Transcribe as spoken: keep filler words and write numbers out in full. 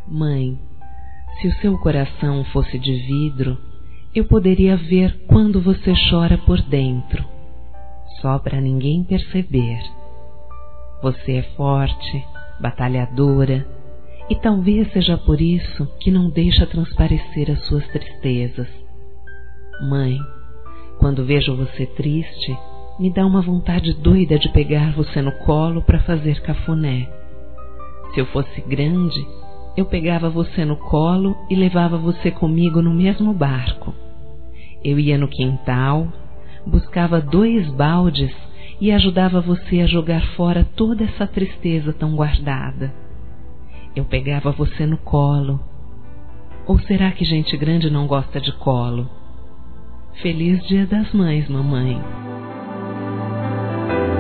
Mãe, se o seu coração fosse de vidro, eu poderia ver quando você chora por dentro, só para ninguém perceber. Você é forte, batalhadora, e talvez seja por isso que não deixa transparecer as suas tristezas. Mãe, quando vejo você triste, me dá uma vontade doida de pegar você no colo para fazer cafuné. Se eu fosse grande, eu pegava você no colo e levava você comigo no mesmo barco. Eu ia no quintal, buscava dois baldes e ajudava você a jogar fora toda essa tristeza tão guardada. Eu pegava você no colo. Ou será que gente grande não gosta de colo? Feliz Dia das Mães, mamãe.